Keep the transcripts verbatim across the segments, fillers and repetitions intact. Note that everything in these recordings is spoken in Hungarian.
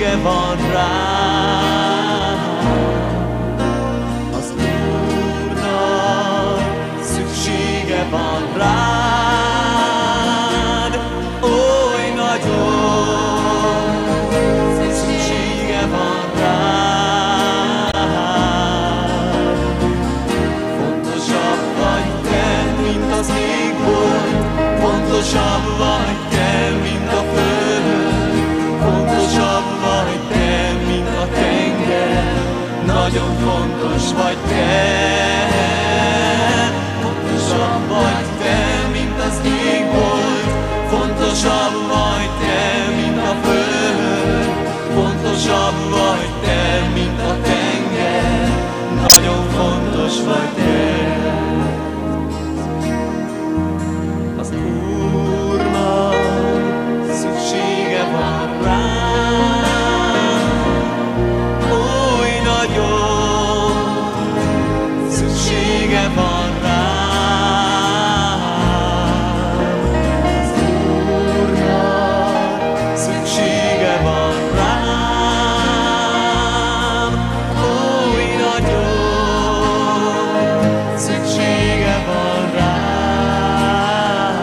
szüksége van rám. Az Úrnak szüksége van rád, oly nagyon szüksége van rád. Fontosabb vagy te, mint az égbolt, fontosabb vagy te, mint a föld, fontosabb vagy te, mint a tenger, nagyon fontos vagy te. Fontosabb vagy te, mint az égbolt, fontosabb vagy te, mint a föld, fontosabb vagy te, mint a tenger, nagyon fontos vagy te. Az Úrnak szüksége van rám, oly nagyon szüksége van rám. Az Úrnak szüksége van rám, oly nagyon szüksége van rám.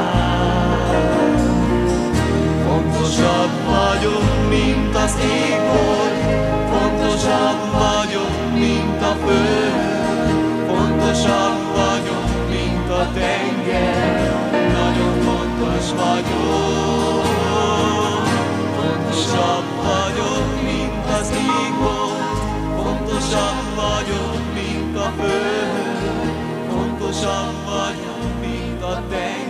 Fontosabb vagyok, mint az égbolt, fontosabb vagyok, mint a föld, fontosabb vagyok, mint a tenger, nagyon fontos vagyok. Fontosabb vagyok, mint az égbolt, fontosabb vagyok, mint a föld, fontosabb vagyok, mint a tenger.